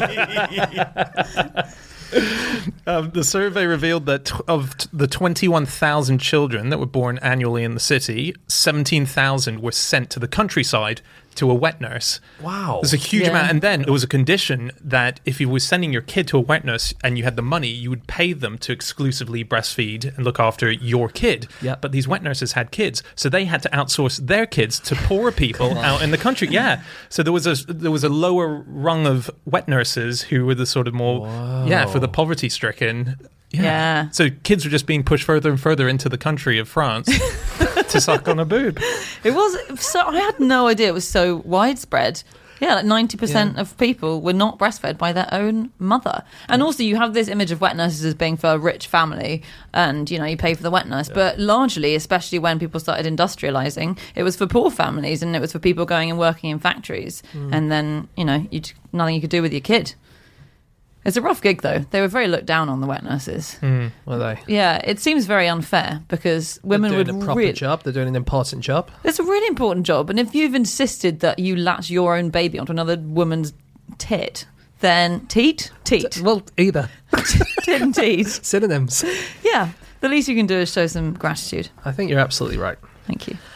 The survey revealed that of the 21,000 children that were born annually in the city, 17,000 were sent to the countryside to a wet nurse. Wow. There's a huge Yeah. amount. And then there was a condition that if you were sending your kid to a wet nurse and you had the money, you would pay them to exclusively breastfeed and look after your kid. Yep. But these wet nurses had kids, so they had to outsource their kids to poor people out in the country. Yeah. So there was a lower rung of wet nurses who were the sort of more, for the poverty stricken. Yeah. So kids were just being pushed further and further into the country of France to suck on a boob. it was. So I had no idea it was so widespread. Yeah, like 90% of people were not breastfed by their own mother. And also you have this image of wet nurses as being for a rich family and, you know, you pay for the wet nurse. But largely, especially when people started industrializing, it was for poor families and it was for people going and working in factories. And then, you know, nothing you could do with your kid. It's a rough gig, though. They were very looked down on, the wet nurses. Were they? Yeah, it seems very unfair because women They're would doing a proper job. They're doing an important job. It's a really important job, and if you've insisted that you latch your own baby onto another woman's tit, then teat, Well, either. tit and teat. Synonyms. Yeah, the least you can do is show some gratitude. I think you're absolutely right. Thank you.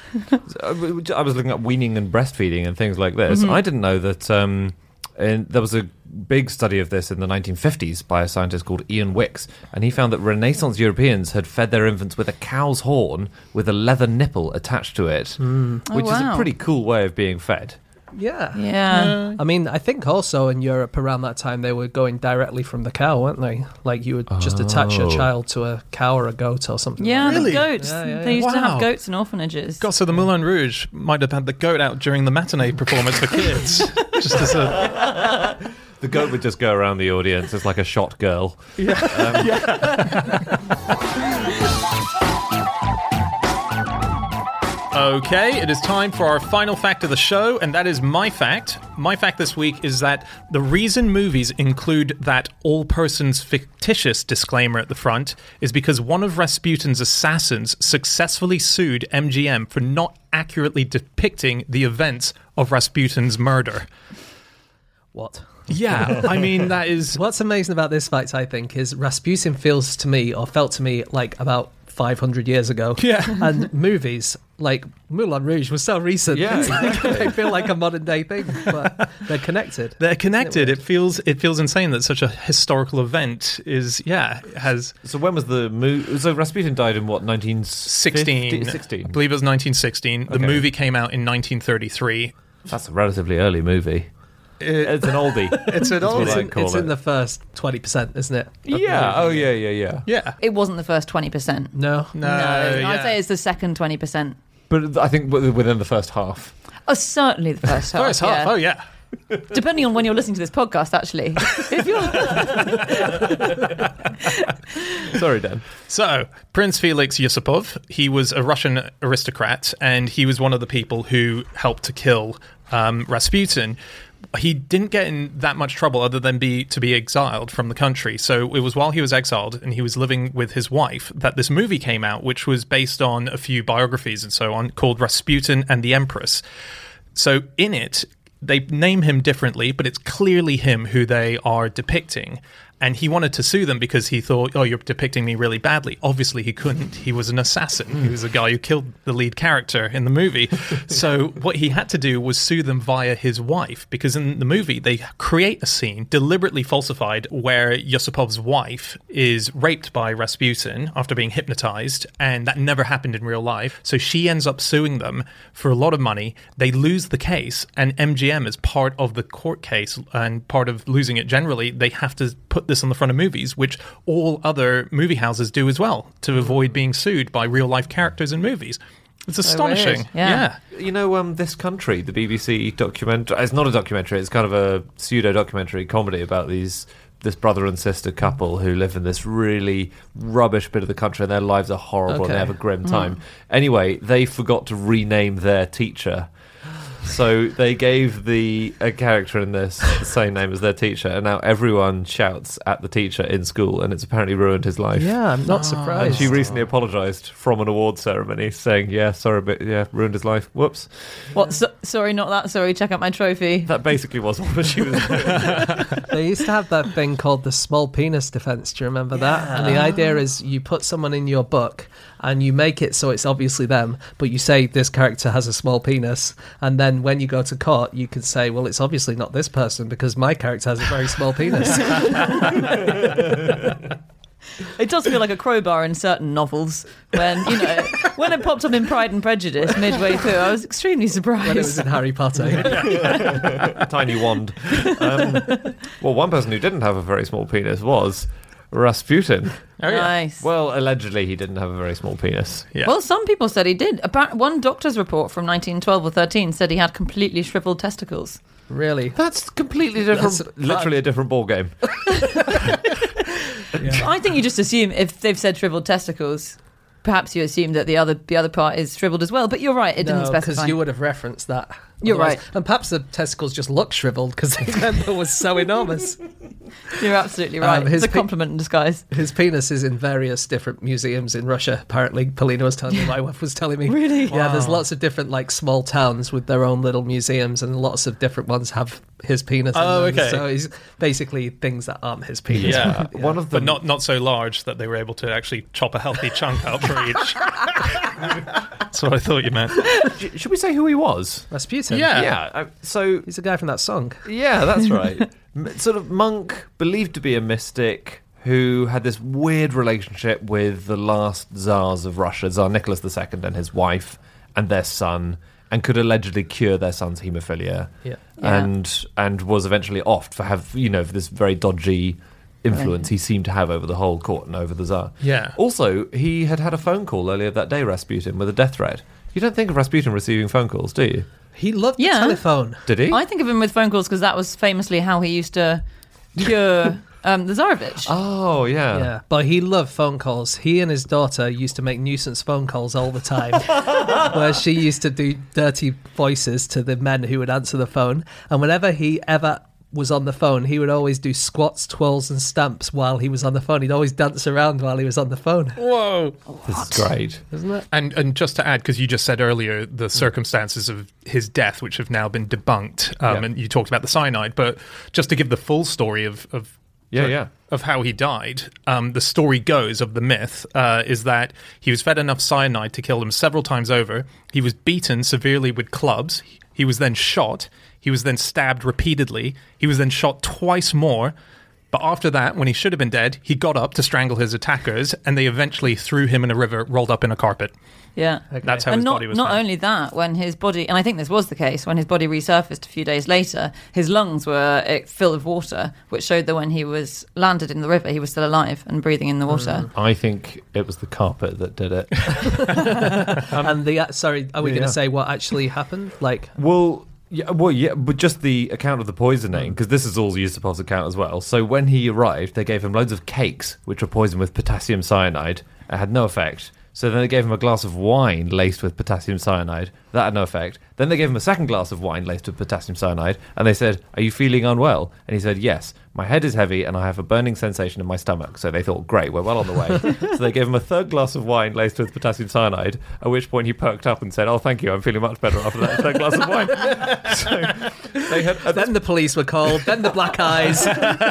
I was looking at weaning and breastfeeding and things like this. I didn't know that there was a big study of this in the 1950s by a scientist called Ian Wicks, and he found that Renaissance Europeans had fed their infants with a cow's horn with a leather nipple attached to it, which is a wow. pretty cool way of being fed. Yeah. Yeah. I mean, I think also in Europe around that time they were going directly from the cow, weren't they? Like you would just attach a child to a cow or a goat or something. Yeah, like Really? the goats. Yeah. They used to Wow. have goats in orphanages. God, so the Moulin Rouge might have had the goat out during the matinee performance for kids. Just as a... The goat would just go around the audience as like a shot girl. Okay, it is time for our final fact of the show, and that is my fact. My fact this week is that the reason movies include that all persons fictitious disclaimer at the front is because one of Rasputin's assassins successfully sued MGM for not accurately depicting the events of Rasputin's murder. What? Yeah, I mean, that is... What's amazing about this fact, I think, is Rasputin feels to me, or felt to me, like about 500 years ago. Yeah. And movies, like Moulin Rouge, was so recent. Yeah, exactly. They feel like a modern day thing, but they're connected. They're connected. It feels insane that such a historical event has... So when was the movie? So Rasputin died in what, 16. 16. I believe it was 1916. The Okay. movie came out in 1933. That's a relatively early movie. It's an oldie. It's an That's what oldie. I call It's it. in the first 20%, isn't it? Yeah. Oh, yeah. Yeah. It wasn't the first 20%. No. No, I'd yeah. say it's the second 20%. But I think within the first half. Oh, certainly the first half. First half. yeah. Oh, yeah. Depending on when you're listening to this podcast, actually. If you're Sorry, Dan. So, Prince Felix Yusupov, he was a Russian aristocrat, and he was one of the people who helped to kill Rasputin. He didn't get in that much trouble other than to be exiled from the country. So it was while he was exiled and he was living with his wife that this movie came out, which was based on a few biographies and so on, called Rasputin and the Empress. So in it, they name him differently, but it's clearly him who they are depicting. And he wanted to sue them because he thought, oh, you're depicting me really badly. Obviously, he couldn't. He was an assassin. He was a guy who killed the lead character in the movie. So what he had to do was sue them via his wife, because in the movie, they create a scene, deliberately falsified, where Yusupov's wife is raped by Rasputin after being hypnotized, and that never happened in real life. So she ends up suing them for a lot of money. They lose the case, and MGM, as part of the court case and part of losing it generally, they have to put this on the front of movies, which all other movie houses do as well, to avoid being sued by real life characters in movies. It's astonishing. weird. Yeah. You know, This Country, the BBC documentary. It's not a documentary. It's kind of a pseudo documentary comedy about this brother and sister couple who live in this really rubbish bit of the country, and their lives are horrible and they have a grim time. Anyway, they forgot to rename their teacher. So they gave a character in this the same name as their teacher, and now everyone shouts at the teacher in school, and it's apparently ruined his life. Yeah, I'm not And surprised. she recently apologised from an awards ceremony, saying, "Yeah, sorry, but yeah, ruined his life. Whoops." what? Sorry, not that. Sorry. Check out my trophy. That basically was what she was doing. They used to have that thing called the small penis defense. Do you remember that? And the idea is you put someone in your book and you make it so it's obviously them, but you say this character has a small penis, and then when you go to court, you can say, well, it's obviously not this person because my character has a very small penis. It does feel like a crowbar in certain novels. When when it popped up in Pride and Prejudice midway through, I was extremely surprised. When it was in Harry Potter. Tiny wand. Well, one person who didn't have a very small penis was Rasputin. Oh, yeah. Nice. Well, allegedly he didn't have a very small penis. Yeah. Well, some people said he did. One doctor's report from 1912 or 13 said he had completely shriveled testicles. Really? That's completely different. That's- literally a different ball game. I think you just assume if they've said shriveled testicles, perhaps you assume that the other part is shriveled as well. But you're right; it didn't specify. because you would have referenced that. You're Otherwise- right. And perhaps the testicles just look shriveled because the member was so enormous. You're absolutely right. his It's a compliment in disguise. His penis is in various different museums in Russia. Apparently, Polina was telling me, my wife was telling me. Really? Yeah, there's lots of different small towns with their own little museums, and lots of different ones have his penis. in Oh, them. okay. So he's basically things that aren't his penis. Yeah. One of them, But not so large that they were able to actually chop a healthy chunk out for each. That's what I thought you meant. should we say who he was? Rasputin. Yeah. Yeah. So He's the guy from that song. yeah, that's right. Sort of monk, believed to be a mystic, who had this weird relationship with the last czars of Russia, Tsar Nicholas II and his wife and their son, and could allegedly cure their son's haemophilia. Yeah. And was eventually offed for for this very dodgy influence he seemed to have over the whole court and over the Tsar. Yeah. Also, he had a phone call earlier that day, Rasputin, with a death threat. You don't think of Rasputin receiving phone calls, do you? He loved the Yeah. telephone. Did he? I think of him with phone calls because that was famously how he used to cure the Tsarevich. Oh, yeah. Yeah, but he loved phone calls. He and his daughter used to make nuisance phone calls all the time, where she used to do dirty voices to the men who would answer the phone. And whenever he ever was on the phone, he would always do squats, twirls, and stamps while he was on the phone. He'd always dance around while he was on the phone. Whoa. This is great. Isn't it? And just to add, because you just said earlier the circumstances of his death, which have now been debunked, and you talked about the cyanide, but just to give the full story of how he died, the story goes of the myth is that he was fed enough cyanide to kill him several times over. He was beaten severely with clubs. He was then shot. He was then stabbed repeatedly. He was then shot twice more. But after that, when he should have been dead, he got up to strangle his attackers, and they eventually threw him in a river rolled up in a carpet. Yeah. That's how And his not, body was not found. only that, when his body, and I think this was the case, when his body resurfaced a few days later, his lungs were filled with water, which showed that when he was landed in the river, he was still alive and breathing in the water. I think it was the carpet that did it. And sorry, are we going Yeah. to say what actually happened? Like, Well, yeah, but just the account of the poisoning, because this is all Yusupov's account as well. So when he arrived, they gave him loads of cakes, which were poisoned with potassium cyanide. It had no effect. So then they gave him a glass of wine laced with potassium cyanide. That had no effect. Then they gave him a second glass of wine laced with potassium cyanide, and they said, "Are you feeling unwell?" And he said, "Yes, my head is heavy and I have a burning sensation in my stomach." So they thought, great, we're well on the way. So they gave him a third glass of wine laced with potassium cyanide, at which point he perked up and said, "Oh, thank you, I'm feeling much better after that third glass of wine." So they had, then the police were called, then the black eyes.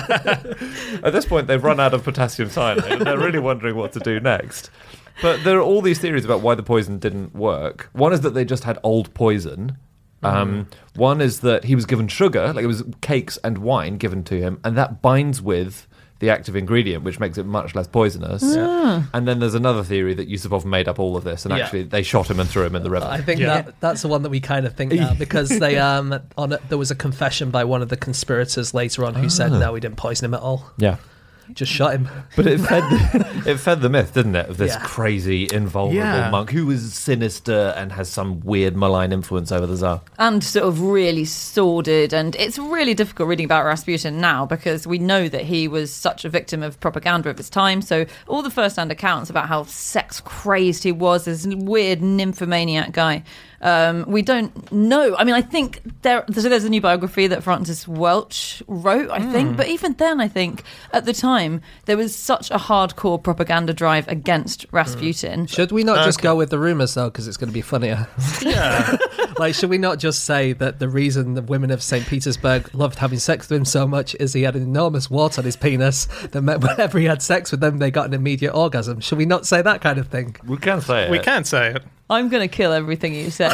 at this point, they've run out of potassium cyanide and they're really wondering what to do next. But there are all these theories about why the poison didn't work. One is that they just had old poison. One is that he was given sugar, like it was cakes and wine given to him, and that binds with the active ingredient, which makes it much less poisonous. Yeah. And then there's another theory that Yusupov made up all of this, and Yeah. actually they shot him and threw him in the river. I think Yeah. that's the one that we kind of think now, because they there was a confession by one of the conspirators later on who said, no, we didn't poison him at all. Yeah. Just shot him. But it fed the myth, didn't it, of this Yeah. crazy, invulnerable Yeah. monk who is sinister and has some weird malign influence over the Tsar. And sort of really sordid, and it's really difficult reading about Rasputin now because we know that he was such a victim of propaganda of his time. So all the first-hand accounts about how sex-crazed he was, this weird nymphomaniac guy, we don't know. I mean, I think there's a new biography that Francis Welch wrote, I think, but even then, I think at the time there was such a hardcore propaganda drive against Rasputin. Should we not just go with the rumours, though, because it's going to be funnier? Yeah. Like, should we not just say that the reason the women of St. Petersburg loved having sex with him so much is he had an enormous wart on his penis that meant whenever he had sex with them, they got an immediate orgasm? Should we not say that kind of thing? We can say it. We can say it. I'm going to kill everything you say.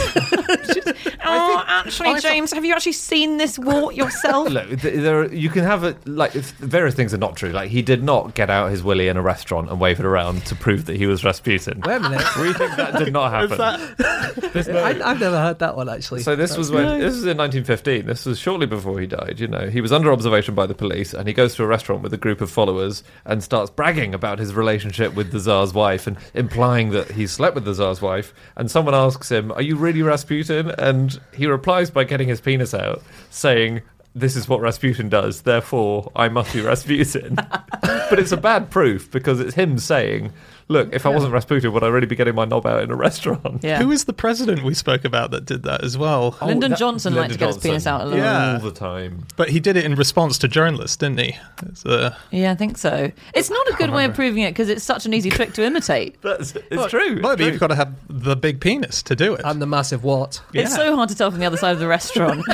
Actually, James, have you actually seen this wart yourself? Look, you can have it, like, if various things are not true. Like, he did not get out his willy in a restaurant and wave it around to prove that he was Rasputin. Wait a minute. We think that did not happen. I've never heard that one, actually. So this was in 1915. This was shortly before he died. You know, he was under observation by the police, and he goes to a restaurant with a group of followers and starts bragging about his relationship with the Tsar's wife and implying that he slept with the Tsar's wife. And someone asks him, "Are you really Rasputin?" And he replies by getting his penis out, saying, "This is what Rasputin does, therefore I must be Rasputin." But it's a bad proof because it's him saying, "Look, if I wasn't Rasputin, would I really be getting my knob out in a restaurant?" Yeah. Who is the president we spoke about that did that as well? Lyndon Johnson liked to get his penis out a lot. Yeah. All the time. But he did it in response to journalists, didn't he? Yeah, I think so. It's not a good way of proving it because it's such an easy trick to imitate. It's true. Maybe you've got to have the big penis to do it. And the massive wart. It's Yeah. so hard to tell from the other side of the restaurant.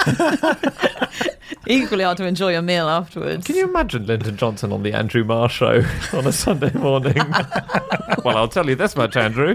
Equally hard to enjoy your meal afterwards. Can you imagine Lyndon Johnson on the Andrew Marr show on a Sunday morning? Well, I'll tell you this much, Andrew.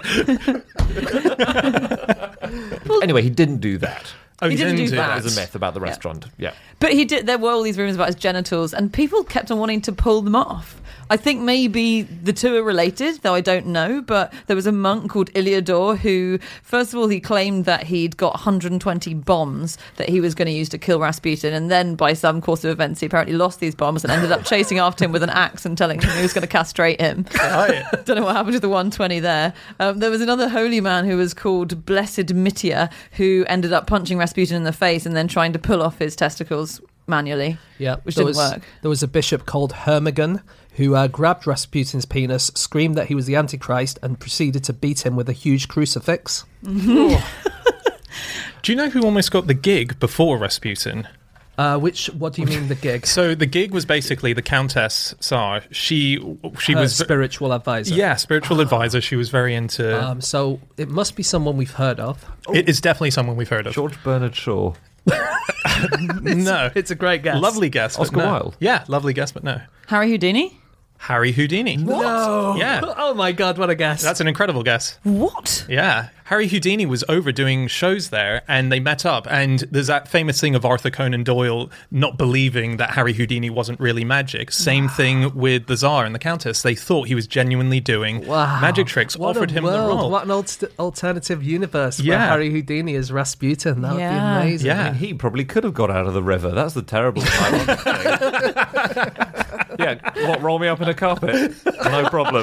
Anyway, he didn't do that. Oh, He didn't do that. There's a myth about the restaurant. Yeah. But he did. There were all these rumors about his genitals, and people kept on wanting to pull them off. I think maybe the two are related, though I don't know. But there was a monk called Iliador who, first of all, he claimed that he'd got 120 bombs that he was going to use to kill Rasputin, and then by some course of events, he apparently lost these bombs and ended up chasing after him with an axe and telling him he was going to castrate him. Don't know what happened to the 120 there. There was another holy man who was called Blessed Mitya who ended up punching Rasputin in the face and then trying to pull off his testicles manually. Yeah, which there didn't work. There was a bishop called Hermogen who grabbed Rasputin's penis, screamed that he was the Antichrist, and proceeded to beat him with a huge crucifix. Do you know who almost got the gig before Rasputin? What do you mean, the gig? So the gig was basically the Countess Tsar. She Her was spiritual advisor. Yeah, spiritual advisor. She was very into. So it must be someone we've heard of. It is definitely someone we've heard of. George Bernard Shaw. No, It's a great guess. lovely guess. but Oscar no. Wilde. Yeah, lovely guess, but no. Harry Houdini? Harry Houdini. No. Yeah. Oh my God, what a guess. That's an incredible guess. What? Yeah. Harry Houdini was over doing shows there, and they met up. And there's that famous thing of Arthur Conan Doyle not believing that Harry Houdini wasn't really magic. Same thing with the Tsar and the Countess. They thought he was genuinely doing magic tricks. What offered a him world. the role. What an alternative universe where Yeah. Harry Houdini is Rasputin. That would be Yeah. amazing. Yeah. I mean, he probably could have got out of the river. That's the terrible ironic thing. Yeah, what, roll me up in a carpet? No problem.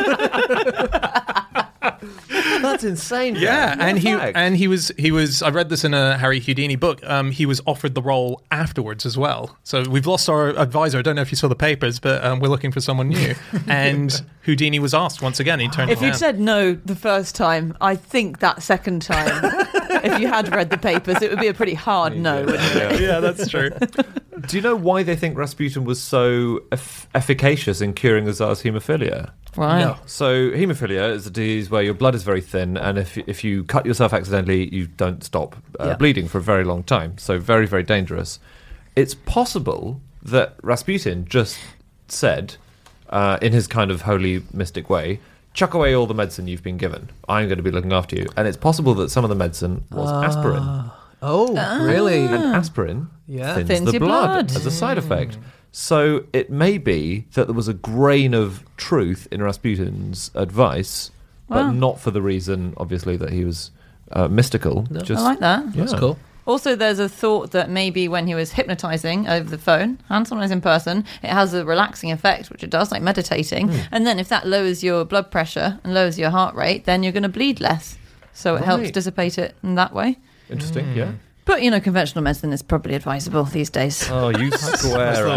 That's insane. Yeah, Dan. What and the fact? he was. I read this in a Harry Houdini book. He was offered the role afterwards as well. So we've lost our advisor. I don't know if you saw the papers, but we're looking for someone new. And Houdini was asked once again. He turned. If it you'd down. said no the first time, I think that second time, if you had read the papers, it would be a pretty hard no, wouldn't it? yeah, that's true. Do you know why they think Rasputin was so efficacious in curing the Tsar's haemophilia? Right. No. So haemophilia is a disease where your blood is very thin, and if you cut yourself accidentally, you don't stop bleeding for a very long time. So very, very dangerous. It's possible that Rasputin just said, in his kind of holy mystic way, chuck away all the medicine you've been given. I'm going to be looking after you. And it's possible that some of the medicine was aspirin. Oh, really? And aspirin thins Thins the your blood blood. as a side effect. So it may be that there was a grain of truth in Rasputin's advice, but Wow. not for the reason, obviously, that he was mystical. No. Just, I like that. That's Yeah. cool. Also, there's a thought that maybe when he was hypnotizing over the phone and sometimes in person, it has a relaxing effect, which it does, like meditating. And then if that lowers your blood pressure and lowers your heart rate, then you're going to bleed less. So it helps Right. dissipate it in that way. Interesting, yeah. But, conventional medicine is probably advisable these days. Oh, you square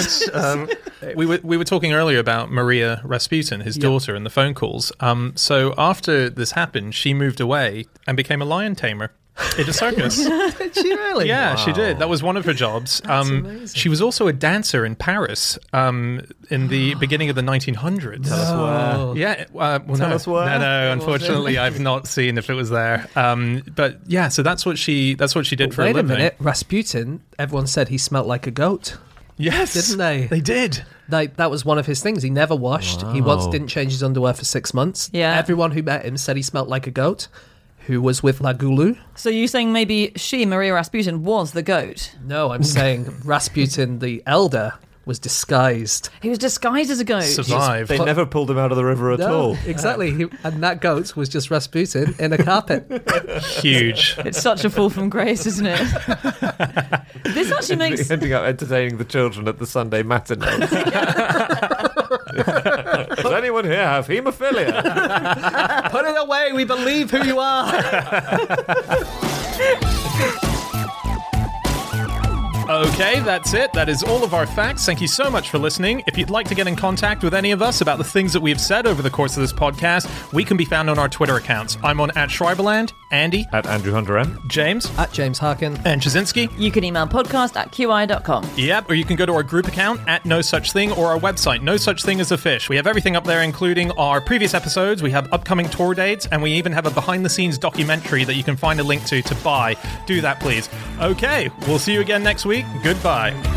up. We were talking earlier about Maria Rasputin, his daughter, and the phone calls. So after this happened, she moved away and became a lion tamer in a circus. Did she really? Yeah, she did. That was one of her jobs. amazing. She was also a dancer in Paris in the beginning of the 1900s. Tell us where. Yeah, well, Tell no, us where. no. Unfortunately, I've not seen if it was there. But yeah, so that's what she did for a Wait a living. minute. Rasputin, everyone said he smelt like a goat. Yes, Didn't they? They did. Like, that was one of his things. He never washed. He once Wow. didn't change his underwear for 6 months. Yeah. Everyone who met him said he smelt like a goat. Who was with La Goulou? So you're saying maybe Maria Rasputin, was the goat? No, I'm saying Rasputin the elder was disguised. He was disguised as a goat. Survived. They never pulled him out of the river at all. Exactly. And that goat was just Rasputin in a carpet. Huge. It's such a fall from grace, isn't it? This actually makes... Ending up entertaining the children at the Sunday matinee. Does anyone here have haemophilia? Put it away. We believe who you are. Okay, that's it. That is all of our facts. Thank you so much for listening. If you'd like to get in contact with any of us about the things that we have said over the course of this podcast, we can be found on our Twitter accounts. I'm on @Schreiberland, Andy, At Andrew Hunter M. James, At James Harkin. and Chazinski. You can email podcast@qi.com. Yep, or you can go to our group account @NoSuchThing or our website, No Such Thing as a Fish. We have everything up there, including our previous episodes. We have upcoming tour dates, and we even have a behind-the-scenes documentary that you can find a link to buy. Do that, please. Okay, we'll see you again next week. Goodbye.